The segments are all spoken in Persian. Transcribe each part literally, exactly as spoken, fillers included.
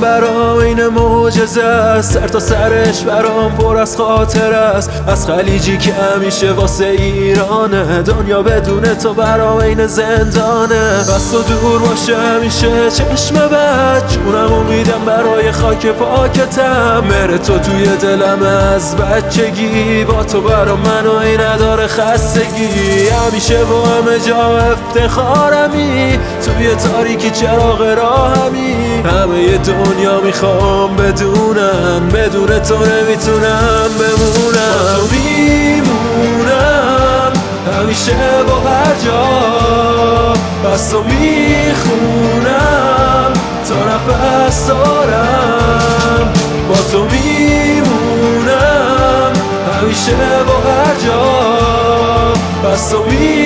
برام این معجزه است، سر تا سرش برام پر از خاطر است. از خلیجی که همیشه واسه ایرانه، دنیا بدون تو برام این زندانه. بس تو دور باشه همیشه چشم بد، جونم امیدم برای خاک پاکتم. مهر تو توی دلم از بچگی، با تو برام منو این نداره خستگی. همیشه با همه جا افتخارمی، توی تاریکی چراغ راهمی. همه دنیا میخوام بدونن، بدون تو نمیتونم بمونم. با تو میمونم همیشه با هر جا، بس تو میخونم تا نفس دارم. با تو میمونم همیشه با هر جا، بس تو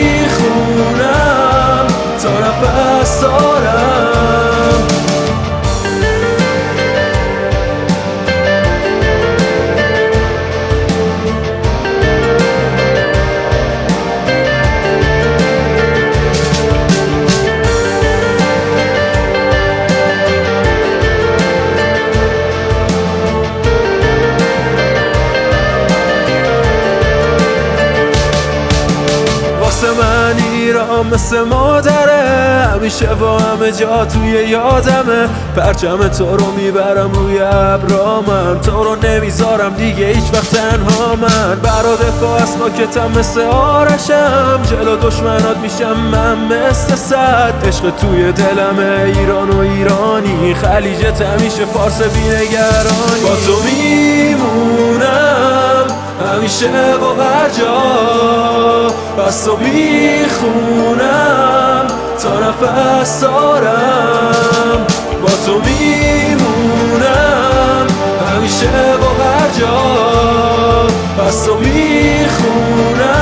میخونم تا نفس دارم. من ایران مثل مادره، همیشه با همه جا توی یادمه. پرچم تو رو میبرم روی ابرامم، تو رو نمیذارم دیگه هیچ وقت تنها. من برا دفاع از خاکتم مثل آرشم، جلو دشمنات میشم من مثل سد. عشق توی دلمه ایران و ایرانی، خلیجت همیشه فارس بی‌نگرانی. با تو میمونم همیشه با هر جا، بس تو میخونم تا نفس دارم. با تو میمونم همیشه با هر جا، بس تو میخونم